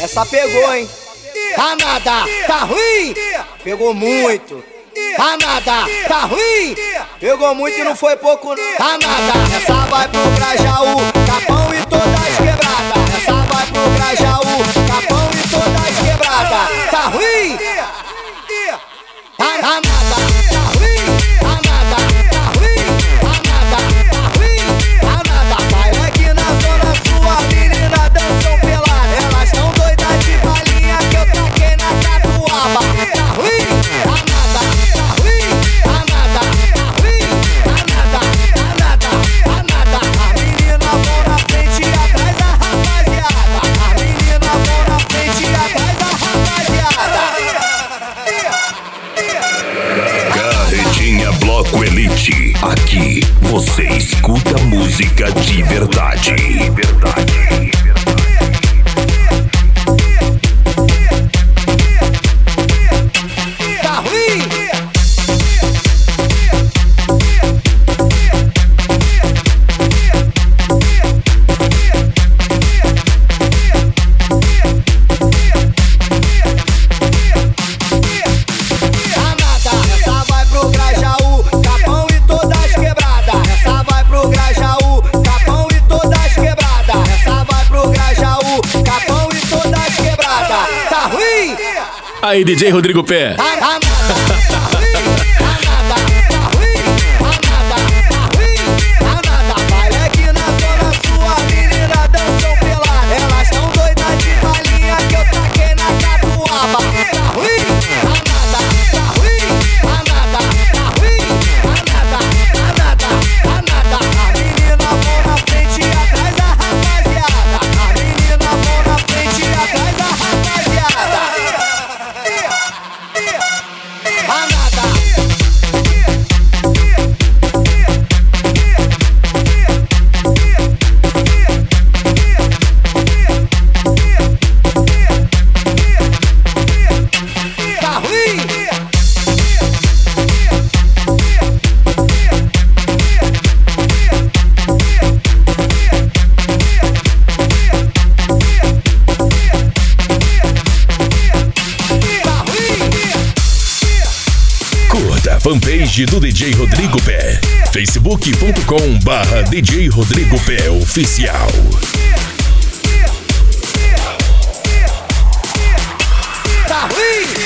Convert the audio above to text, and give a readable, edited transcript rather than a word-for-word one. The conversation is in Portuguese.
Essa pegou, hein? Tá nada, tá ruim? Pegou muito. Tá nada, tá ruim? Pegou muito e não foi pouco não. Tá nada, essa vai pro Grajaú, Capão e todas quebradas. Essa vai pro Grajaú, Capão e todas quebradas. Tá ruim? Tá nada, tá ruim? Tá nada, tá ruim? Tá nada, tá ruim? Tá nada. Baile aqui na zona sul, as meninas dançam pelada. Elas tão doidas de balinha que eu taquei na catuaba. Tá ruim? Tá nada, tá ruim? Tá nada, tá ruim? Tá nada, tá nada, tá nada. As meninas vão na frente e atrás da rapaziada. As meninas vão na frente e atrás da rapaziada. Carretinha Bloco Elite. Aqui você escuta música de verdade. Tá ruim? Essa vai pro Grajaú, Capão e todas quebradas. Essa vai pro Grajaú, Capão e todas quebradas. Essa vai pro Grajaú, Capão e todas quebradas. Tá ruim? Aí, DJ Rodrigo Pé. Tá nada, tá ruim? Tá nada, tá ruim? Tá nada, tá ruim? Tá nada. Baile aqui na zona sul, as meninas dançam pelada. Elas tão doidas de balinha que eu taquei na catuaba. Tá ruim? Tá nada, tá ruim? Tá nada, tá ruim? Tá nada, tá nada, tá nada. As meninas vão na frente e atrás da rapaziada. As meninas vão na frente e atrás da rapaziada. Tá nada. Tá ruim? Tá ruim? Curta a fanpage do DJ Rodrigo Pé. facebook.com/DJ Rodrigo Pé Oficial. Tá ruim?